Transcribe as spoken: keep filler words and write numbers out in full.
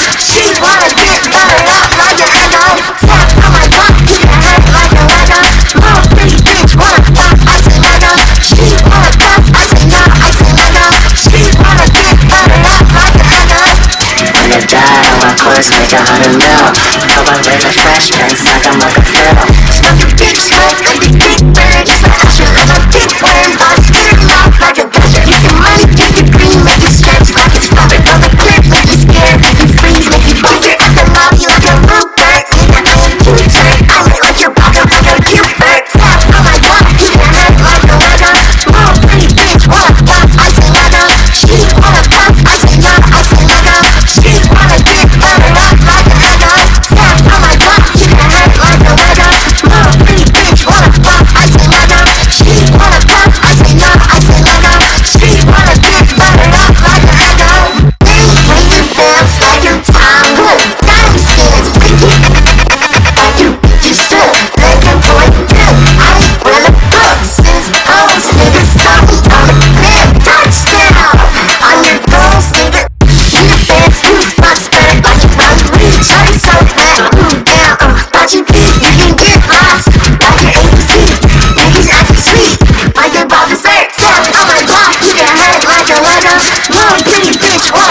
She wanna get buttered up like an eggo. Tap on my butt, keep your head like a Lego. Little bitty bitch wanna fuck, I say Lego. She wanna puff, I say no, I say Lego. She wanna get buttered up like an eggo. When I die on my course, make a hundred mil. Come up with a fresh prince like I'm Uncle Phil. Stuff the bitch like a big bird. Yes, I should have a big worm. Boss turn off like a gusher. Get the money, get the green, make you stretch like a stopper. Go the clip, make you scared, make you freeze, make you buster. At the lobby like a Rupert. Nigga, that's a U-turn. I look like your bottom like a Buford. Tap on my butt, keep your head like a Lego. Little pretty bitch wanna fuck, I say Lego. She wanna puff, I say no, I say Lego. She wanna get buttered up like a Eggo. Tap on my butt, keep your head like a Lego. Little pretty bitch wanna fuck, I say Lego. She wanna puff, I say no, I say Lego. She wanna get buttered up like a Eggo. Bang, ring your bells like a Tom. Look, diamond skins, pinky. You bitches suck, let that boy do. I run the book since old niggas told me on the bed. Touchdown, on your goals, nigga. In the bed, scooch my skirt like a rosary. Shorty so fat, mm, down, uh, thought you beat. You can get lost like an A B C. Niggas acting sweet, like your Bob dessert. Tap on my block, keep your head like a Lego. Little bitty bitch, wanna